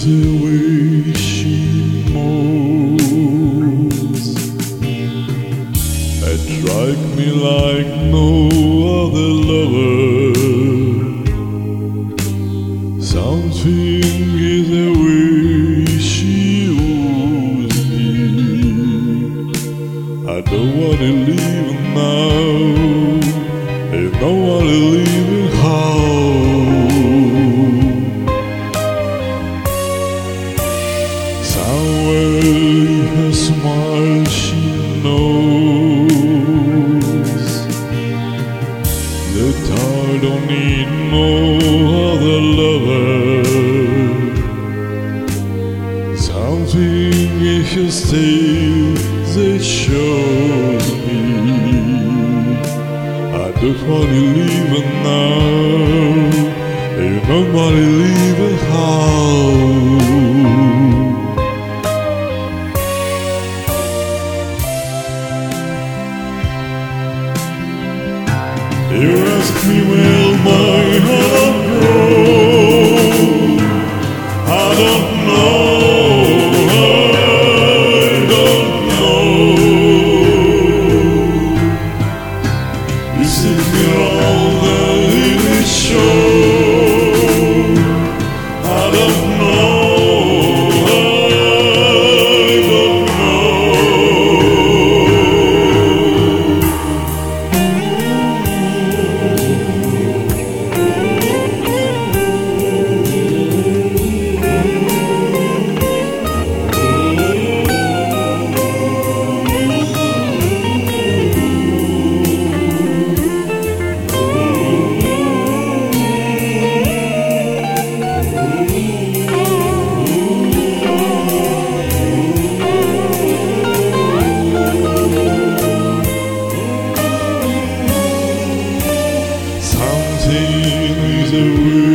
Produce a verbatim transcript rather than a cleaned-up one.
the way she moves, attract me like no other lover. Something in the way she woos me. I don't wanna leave now, and no one to leave it home. Somewhere in her smile she knows that I don't need no other lover. Something in her stare that shows me I don't wanna leave it now, ain't nobody leaving home. You ask me will my heart grow? I don't know, I don't know. You see me all that in it show. I don't know, I don't know. Something is away.